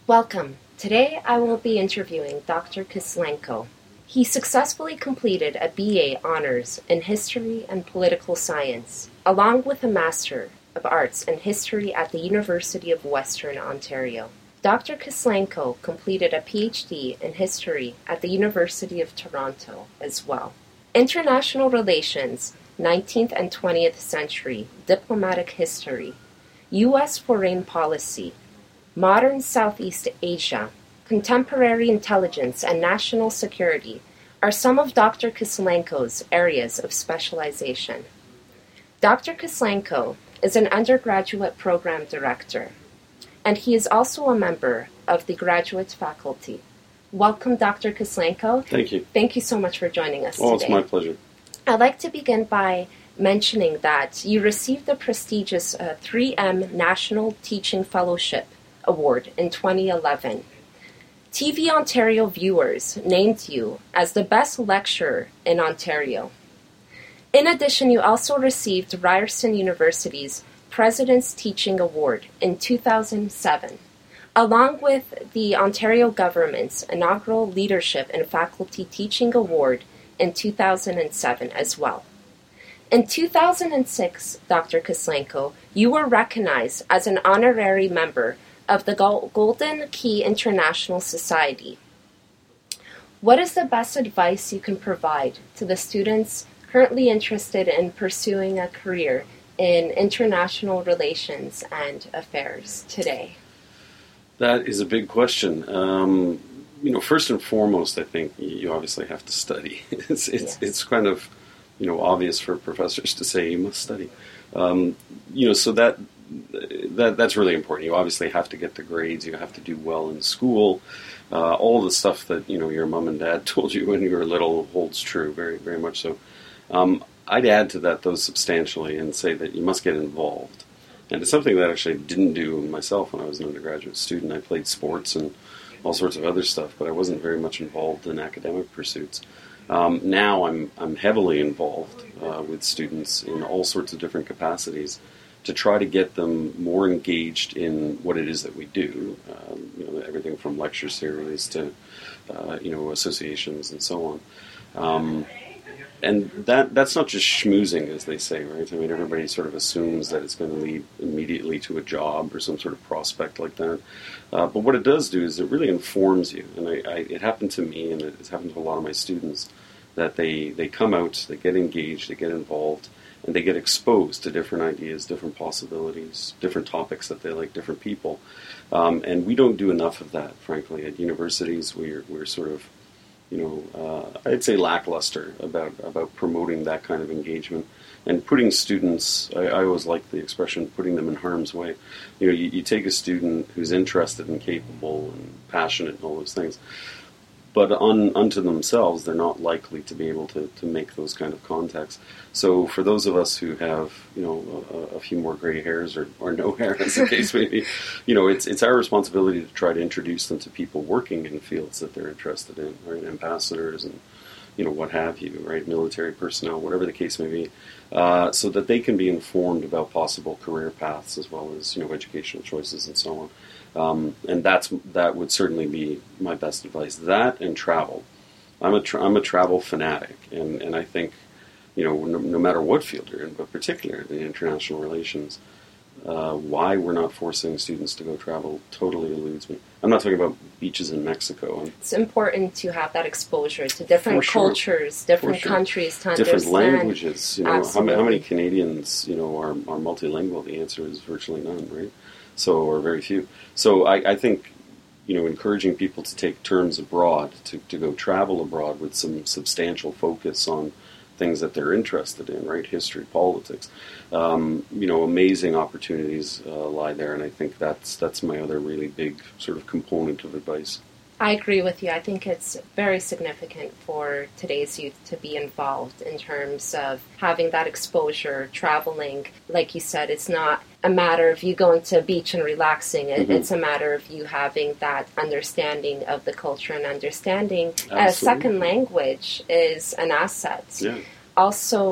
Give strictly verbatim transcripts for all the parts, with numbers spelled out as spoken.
Welcome. Today I will be interviewing Doctor Kislenko. He successfully completed a B A Honors in History and Political Science, along with a Master of Arts in History at the University of Western Ontario. Doctor Kislenko completed a P H D in History at the University of Toronto as well. International Relations, nineteenth and twentieth Century, Diplomatic History, U S Foreign Policy, Modern Southeast Asia, Contemporary Intelligence and National Security are some of Doctor Kislenko's areas of specialization. Doctor Kislenko is an undergraduate program director, and he is also a member of the graduate faculty. Welcome, Doctor Kislenko. Thank you. Thank you so much for joining us oh, today. It's my pleasure. I'd like to begin by mentioning that you received the prestigious uh, three M National Teaching Fellowship Award in twenty eleven. T V Ontario viewers named you as the best lecturer in Ontario. In addition, you also received Ryerson University's President's Teaching Award in two thousand seven, along with the Ontario government's inaugural Leadership and Faculty Teaching Award in two thousand seven as well. In two thousand six, Doctor Kislenko, you were recognized as an honorary member of the Golden Key International Society. What is the best advice you can provide to the students currently interested in pursuing a career in international relations and affairs today? That is a big question. Um, you know, first and foremost, I think you obviously have to study. it's it's yes. it's kind of, you know, obvious for professors to say you must study. Um, you know, so that that that's really important. You obviously have to get the grades. You have to do well in school. Uh, all the stuff that, you know, your mom and dad told you when you were little holds true, very very much so. Um, I'd add to that, though, substantially and say that you must get involved. And it's something that I actually didn't do myself when I was an undergraduate student. I played sports and all sorts of other stuff, but I wasn't very much involved in academic pursuits. Um, now I'm I'm heavily involved uh, with students in all sorts of different capacities to try to get them more engaged in what it is that we do. Um, you know, everything from lecture series to uh, you know associations and so on. Um, And that that's not just schmoozing, as they say, right? I mean, everybody sort of assumes that it's going to lead immediately to a job or some sort of prospect like that. Uh, but what it does do is it really informs you. And I, I, it happened to me, and it's happened to a lot of my students, that they, they come out, they get engaged, they get involved, and they get exposed to different ideas, different possibilities, different topics that they like, different people. Um, and we don't do enough of that, frankly. At universities, we're we're sort of you know, uh, I'd say lackluster about, about promoting that kind of engagement and putting students, I, I always like the expression, putting them in harm's way. You know, you, you take a student who's interested and capable and passionate and all those things, but un, unto themselves, they're not likely to be able to, to make those kind of contacts. So for those of us who have, you know, a, a few more gray hairs or, or no hair, as the case may be, you know, it's it's our responsibility to try to introduce them to people working in fields that they're interested in, right? Ambassadors and, you know, what have you, right? Military personnel, whatever the case may be, uh, so that they can be informed about possible career paths as well as, you know, educational choices and so on. Um, and that's that would certainly be my best advice. That and travel. I'm a tra- I'm a travel fanatic, and, and I think, you know, no, no matter what field you're in, but particularly in international relations, uh, why we're not forcing students to go travel totally eludes me. I'm not talking about beaches in Mexico. I'm, it's important to have that exposure to different sure. cultures, different sure. countries, to different understand. languages. You know, how, how many Canadians, you know, are, are multilingual? The answer is virtually none, right? So, or very few. So I, I think, you know, encouraging people to take terms abroad, to, to go travel abroad with some substantial focus on things that they're interested in, right? History, politics. Um, you know, amazing opportunities uh, lie there, and I think that's that's my other really big sort of component of advice. I agree with you. I think it's very significant for today's youth to be involved in terms of having that exposure, traveling. Like you said, it's not a matter of you going to a beach and relaxing. It, mm-hmm. It's a matter of you having that understanding of the culture and understanding Absolutely. A second language is an asset. Yeah. Also,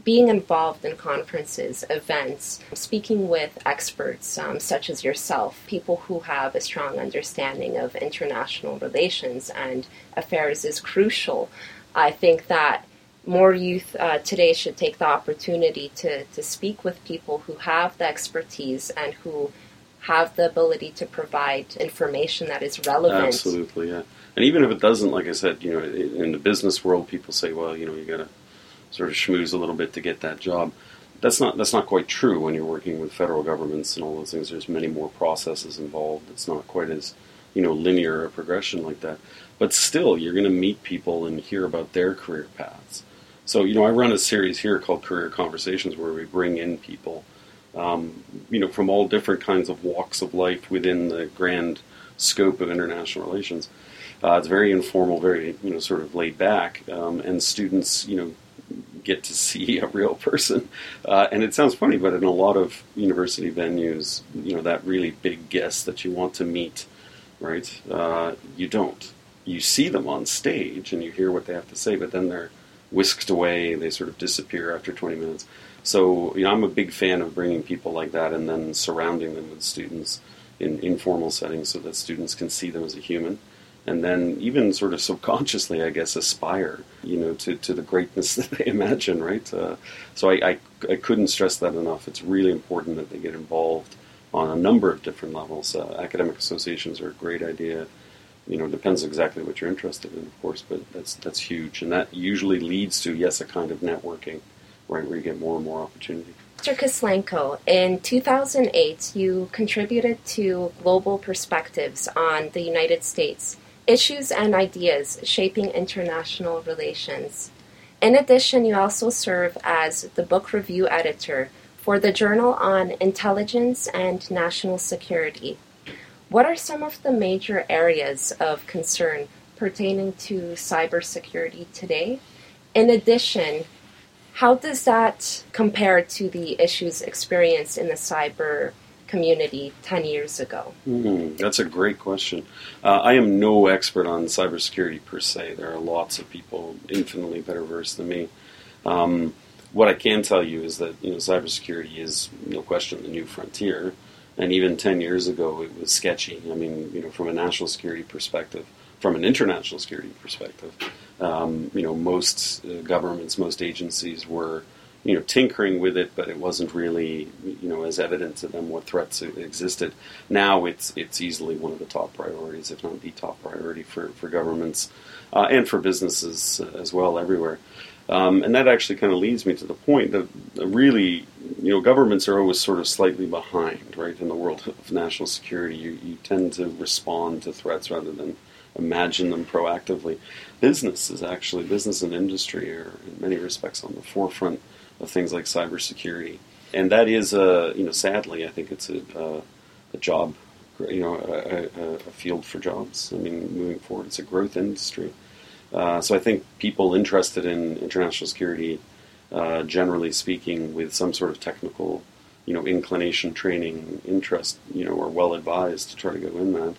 being involved in conferences, events, speaking with experts um, such as yourself, people who have a strong understanding of international relations and affairs is crucial. I think that more youth uh, today should take the opportunity to, to speak with people who have the expertise and who have the ability to provide information that is relevant. Absolutely, yeah. And even if it doesn't, like I said, you know, in the business world, people say, well, you know, you got to sort of schmooze a little bit to get that job. That's not that's not quite true when you're working with federal governments and all those things. There's many more processes involved. It's not quite as, you know, linear a progression like that. But still, you're going to meet people and hear about their career paths. So, you know, I run a series here called Career Conversations where we bring in people, um, you know, from all different kinds of walks of life within the grand scope of international relations. Uh, it's very informal, very, you know, sort of laid back, um, and students, you know, get to see a real person. Uh, and it sounds funny, but in a lot of university venues, you know, that really big guest that you want to meet, right, uh, you don't. You see them on stage and you hear what they have to say, but then they're whisked away, they sort of disappear after twenty minutes. So, you know, I'm a big fan of bringing people like that and then surrounding them with students in informal settings so that students can see them as a human. And then even sort of subconsciously, I guess, aspire, you know, to, to the greatness that they imagine, right? Uh, so I, I, I couldn't stress that enough. It's really important that they get involved on a number of different levels. Uh, academic associations are a great idea. You know, it depends exactly what you're interested in, of course, but that's that's huge. And that usually leads to, yes, a kind of networking, right, where you get more and more opportunity. Mister Kislenko, in two thousand eight, you contributed to Global Perspectives on the United States, Issues and Ideas Shaping International Relations. In addition, you also serve as the book review editor for the Journal on Intelligence and National Security. What are some of the major areas of concern pertaining to cybersecurity today? In addition, how does that compare to the issues experienced in the cyber community ten years ago? Mm, that's a great question. Uh, I am no expert on cybersecurity per se. There are lots of people infinitely better versed than me. Um, what I can tell you is that, you know, cybersecurity is, no question, the new frontier. And even ten years ago, it was sketchy. I mean, you know, from a national security perspective, from an international security perspective, um, you know, most uh, governments, most agencies were, you know, tinkering with it, but it wasn't really, you know, as evident to them what threats existed. Now it's it's easily one of the top priorities, if not the top priority for, for governments uh, and for businesses uh, as well everywhere. Um, and that actually kind of leads me to the point that uh, really, you know, governments are always sort of slightly behind, right, in the world of national security. You, you tend to respond to threats rather than imagine them proactively. Business is actually, business and industry are in many respects on the forefront of things like cybersecurity. And that is, a, you know, sadly, I think it's a, a, a job, you know, a, a, a field for jobs. I mean, moving forward, it's a growth industry. Uh, so I think people interested in international security, uh, generally speaking, with some sort of technical, you know, inclination, training, interest, you know, are well advised to try to go in that.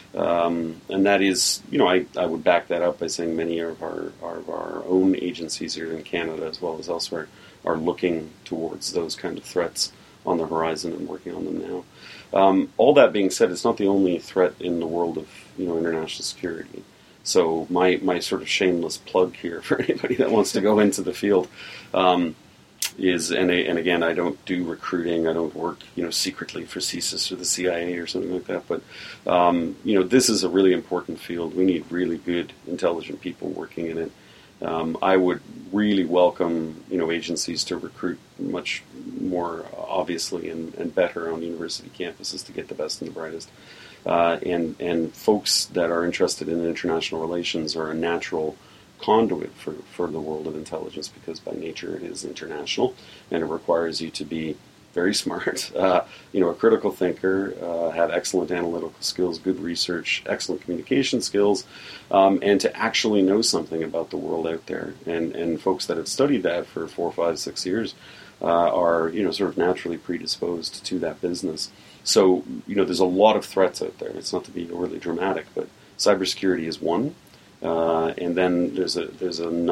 Um, and that is, you know, I, I would back that up by saying many of our, our of our own agencies here in Canada as well as elsewhere are looking towards those kind of threats on the horizon and working on them now. Um, all that being said, it's not the only threat in the world of, you know, international security. So my, my sort of shameless plug here for anybody that wants to go into the field um, is, and, and again, I don't do recruiting, I don't work, you know, secretly for CSIS or the C I A or something like that, but, um, you know, this is a really important field. We need really good, intelligent people working in it. Um, I would really welcome, you know, agencies to recruit much more obviously and, and better on university campuses to get the best and the brightest. Uh, and, and folks that are interested in international relations are a natural conduit for, for the world of intelligence because by nature it is international and it requires you to be very smart, uh, you know, a critical thinker, uh, have excellent analytical skills, good research, excellent communication skills, um, and to actually know something about the world out there. And, and folks that have studied that for four, five, six years uh, are, you know, sort of naturally predisposed to that business. So, you know, there's a lot of threats out there. It's not to be overly dramatic, but cybersecurity is one. Uh, and then there's a there's a number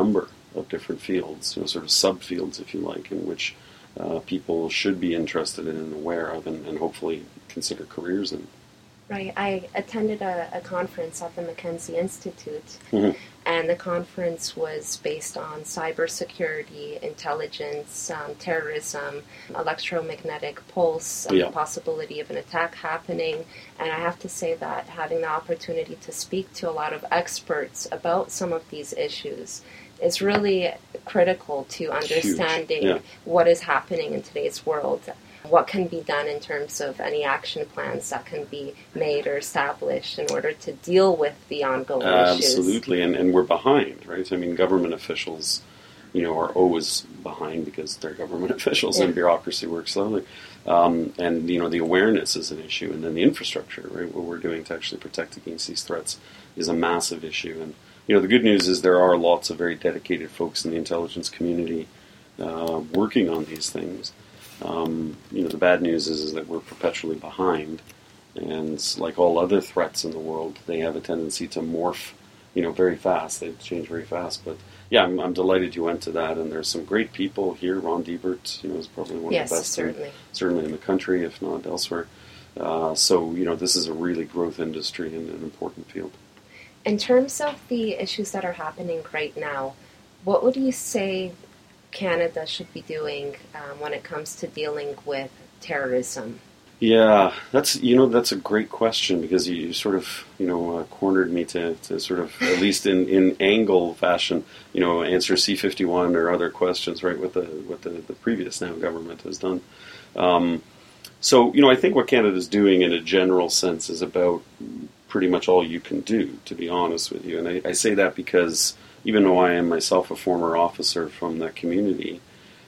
of different fields, you know, sort of subfields, if you like, in which uh, people should be interested in and aware of, and, and hopefully consider careers in. Right. I attended a, a conference at the Mackenzie Institute, Mm-hmm. and the conference was based on cybersecurity, intelligence, um, terrorism, electromagnetic pulse, and Yeah. the possibility of an attack happening. And I have to say that having the opportunity to speak to a lot of experts about some of these issues is really critical to understanding Yeah. what is happening in today's world. What can be done in terms of any action plans that can be made or established in order to deal with the ongoing issues? Absolutely, and, and we're behind, right? I mean, government officials, you know, are always behind because they're government officials, Yeah. and bureaucracy works slowly. Um, and, you know, the awareness is an issue, and then the infrastructure, right, what we're doing to actually protect against these threats is a massive issue. And, you know, the good news is there are lots of very dedicated folks in the intelligence community uh, working on these things. Um, you know, the bad news is, is that we're perpetually behind, and like all other threats in the world, they have a tendency to morph, you know, very fast. They change very fast. But yeah, I'm, I'm delighted you went to that, and there's some great people here. Ron Diebert, you know, is probably one Yes, of the best, certainly. in, certainly in the country, if not elsewhere. Uh, so you know, this is a really growth industry and an important field. In terms of the issues that are happening right now, what would you say Canada should be doing um, when it comes to dealing with terrorism? Yeah, that's you know that's a great question, because you, you sort of you know uh, cornered me to, to sort of, at least in, in angle fashion, you know, answer C fifty-one or other questions, right? What the what the, the previous now government has done. Um, so you know, I think what Canada's doing in a general sense is about pretty much all you can do, to be honest with you. And I, I say that because even though I am myself a former officer from that community,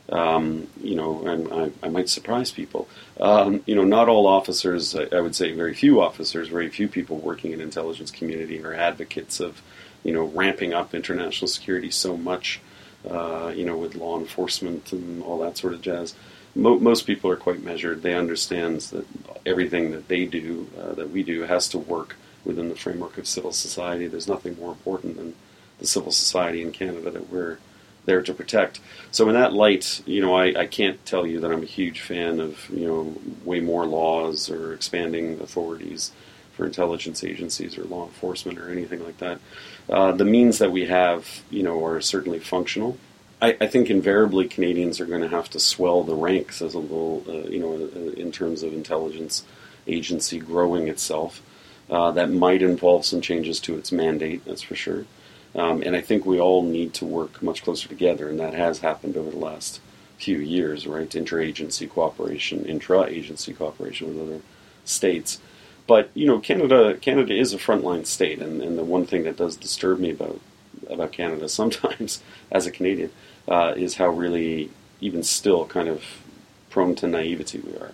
um, you know, and I, I might surprise people. Um, you know, not all officers, I, I would say very few officers, very few people working in intelligence community are advocates of, you know, ramping up international security so much, uh, you know, with law enforcement and all that sort of jazz. Mo- most people are quite measured. They understand that everything that they do, uh, that we do, has to work within the framework of civil society. There's nothing more important than the civil society in Canada that we're there to protect. So in that light, you know, I, I can't tell you that I'm a huge fan of, you know, way more laws or expanding authorities for intelligence agencies or law enforcement or anything like that. Uh, the means that we have, you know, are certainly functional. I, I think invariably Canadians are going to have to swell the ranks as a little, uh, you know, in terms of intelligence agency growing itself. Uh, that might involve some changes to its mandate, that's for sure. Um, and I think we all need to work much closer together, and that has happened over the last few years, right? Interagency cooperation, intra-agency cooperation with other states. But, you know, Canada Canada is a frontline state, and, and the one thing that does disturb me about about Canada sometimes, as a Canadian, uh, is how really, even still, kind of prone to naivety we are.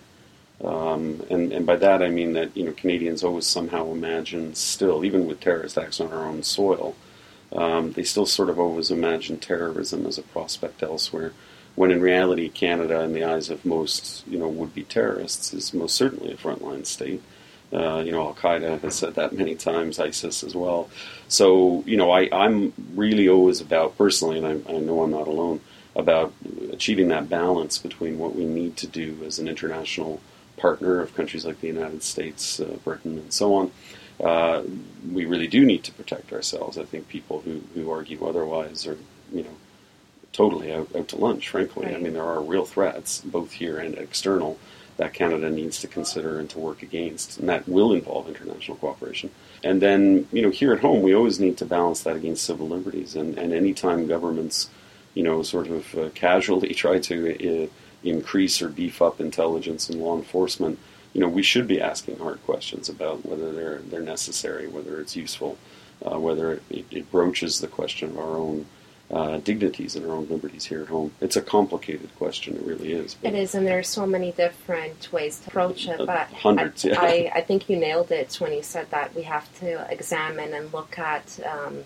Um, and, and by that I mean that, you know, Canadians always somehow imagine still, even with terrorist acts on our own soil, um, they still sort of always imagine terrorism as a prospect elsewhere, when in reality Canada, in the eyes of most, you know, would-be terrorists, is most certainly a frontline state. Uh, you know, Al-Qaeda has said that many times, ISIS as well. So, you know, I, I'm really always about, personally, and I, I know I'm not alone, about achieving that balance between what we need to do as an international partner of countries like the United States, uh, Britain, and so on. Uh, we really do need to protect ourselves. I think people who, who argue otherwise are, you know, totally out, out to lunch, frankly. Right. I mean, there are real threats, both here and external, that Canada needs to consider and to work against, and that will involve international cooperation. And then, you know, here at home, we always need to balance that against civil liberties, and, and any time governments, you know, sort of uh, casually try to uh, increase or beef up intelligence and law enforcement, you know, we should be asking hard questions about whether they're they're necessary, whether it's useful, uh, whether it, it, it broaches the question of our own uh, dignities and our own liberties here at home. It's a complicated question, it really is. It is, and there are so many different ways to approach it. But Hundreds, I, yeah. I, I think you nailed it when you said that we have to examine and look at um,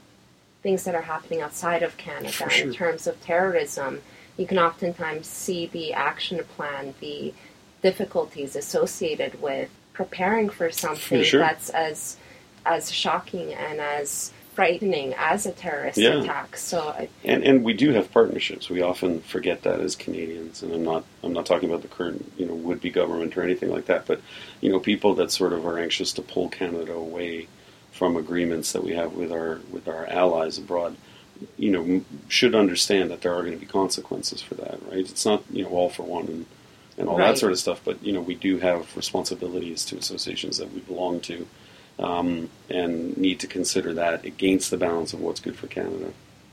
things that are happening outside of Canada. For sure. In terms of terrorism, you can oftentimes see the action plan, the difficulties associated with preparing for something For sure. that's as as shocking and as frightening as a terrorist Yeah. attack. So, I, And and we do have partnerships. We often forget that as Canadians, and I'm not I'm not talking about the current you know would be government or anything like that. But you know people that sort of are anxious to pull Canada away from agreements that we have with our with our allies abroad, you know, m- should understand that there are going to be consequences for that. Right? It's not you know all for one and and all Right. that sort of stuff. But you know we do have responsibilities to associations that we belong to. Um, and need to consider that against the balance of what's good for Canada.